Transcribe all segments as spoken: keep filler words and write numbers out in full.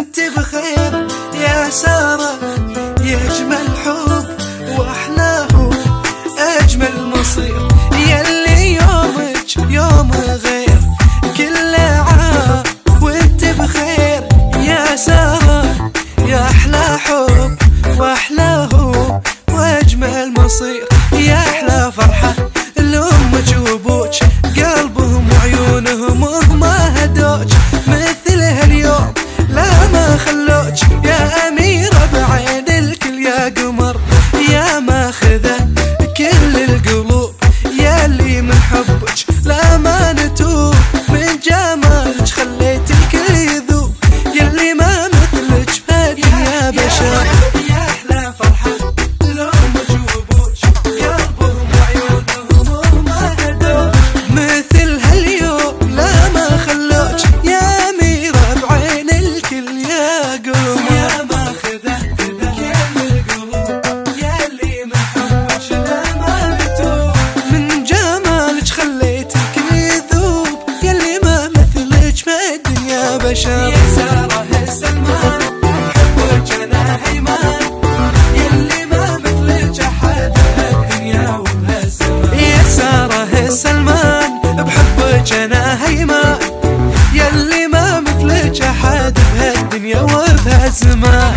وانت بخير يا سارة، يجمل حب واحلاه اجمل مصير، يلي يومك يوم غير كل عام وانت بخير يا سارة، يا احلى حب واحلاه واجمل مصير، يا احلى فرحة لامك وابوك قلبهم وعيونهم وما هدوك مثل هاليوم لا ما خلوك، يا اميرة بعين الكل يا قمر يا ماخذة كل القلوب، يا اللي من حبك لا ما نتوب، من جمالك خليت الكل يذوب، يلي ما مثلك بهالدنيا بشر، يا احلى فرحة لامك وابوك قلبهم وعيونهم وما هدوك مثل هاليوم لا ما خلوك، يا اميرة بعين الكل يا قمر يا ماخذة كل القلوب، يا اللي من حبك لا ما نتوب، من جمالك خليت الكل يذوب، يلي ما مثلك بهالدنيا بشر، يا سارة السلمان بحبك انا هيمان، يلي ما مثلك احد بهالدنيا وبهالزمان، يا سارة السلمان بحبك انا هيمان، يلي ما مثلك احد بهالدنيا وبهالزمان.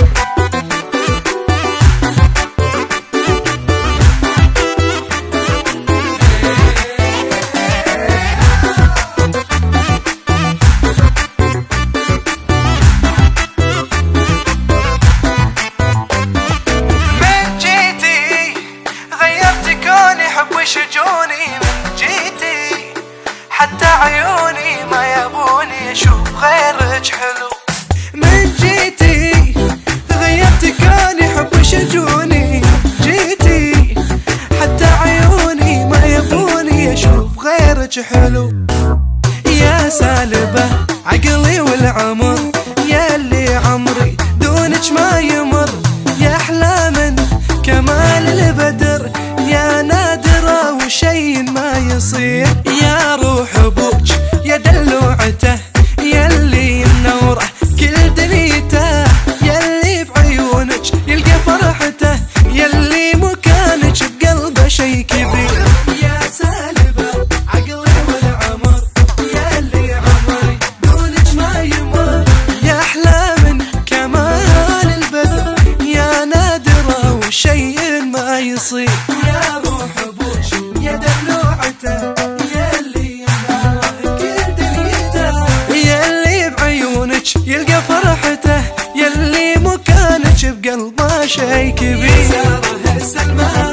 شجوني من جيتي حتى عيوني ما يبوني اشوف غيرك حلو، من جيتي غيرت كوني حب شجوني، جيتي حتى عيوني ما يبوني اشوف غيرك حلو، يا سالبة عقلي والعمر، يا اللي عمري دونك ما يمر، يا احلى من كمال البدر، يا نادرة وشي ما يصير، يا روح ابوك يا دلوعته، يلي منوره كل دنيته، يلي بعيونك يلقى فرحته، يلي مكانك بقلبه شي كبير، يا سالبة عقلي والعمر، يلي عمري دونك ما يمر، يا احلى من كمال البدر، يا نادرة وشي ما يصير، يا روح ابوك يا دلوعته، يلي منوره كل دنيته، يلي بعيونك يلقى فرحته، يلي مكانك بقلبه شي كبير، يا سارة السلمان